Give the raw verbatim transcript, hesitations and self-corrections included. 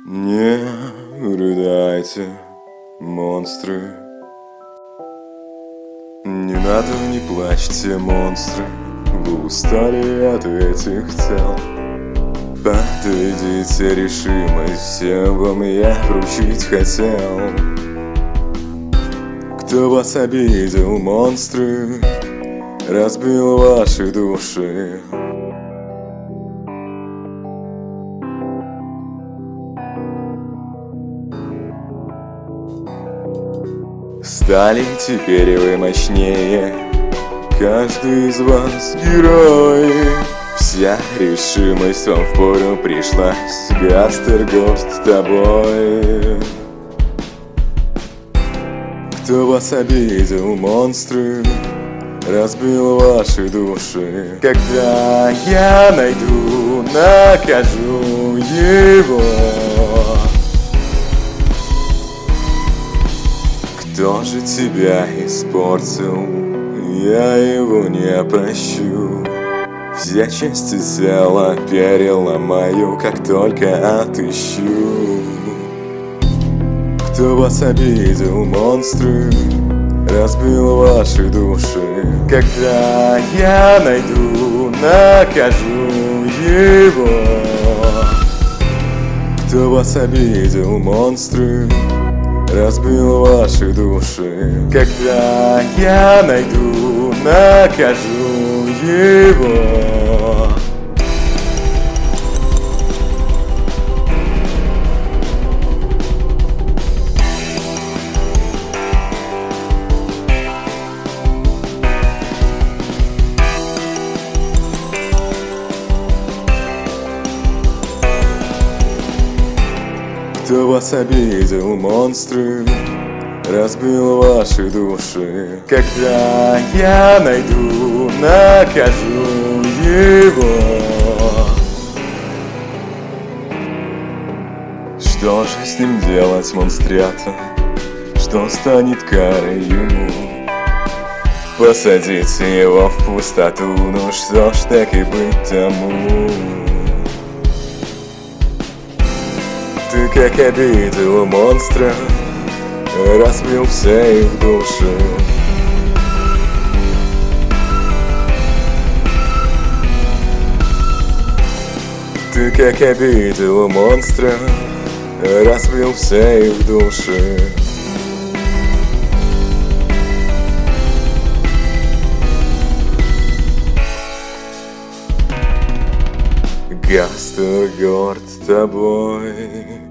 Не рыдайте, монстры. Не надо, не плачьте, монстры. Вы устали от этих тел. Подведите решимость, всем вам я вручить хотел. Кто вас обидел, монстры, разбил ваши души. Стали теперь вы мощнее, каждый из вас герой. Вся решимость вам впору пришлась, Гастергост с тобой. Кто вас обидел, монстры, разбил ваши души. Когда я найду, накажу его. Кто же тебя испортил, я его не прощу. Все части тела переломаю, как только отыщу. Кто вас обидел, монстры, разбил ваши души. Когда я найду, накажу его. Кто вас обидел, монстры, разбил ваши души. Когда я найду, накажу его. Кто вас обидел, монстры, разбил ваши души. Когда я найду, накажу его. Что же с ним делать, монстрята? Что станет карой ему? Посадите его в пустоту, ну что ж, так и быть тому. Ты как обидел монстра, разбил все их души. Ты как обидел монстра, разбил все их души. Гастергост тобой.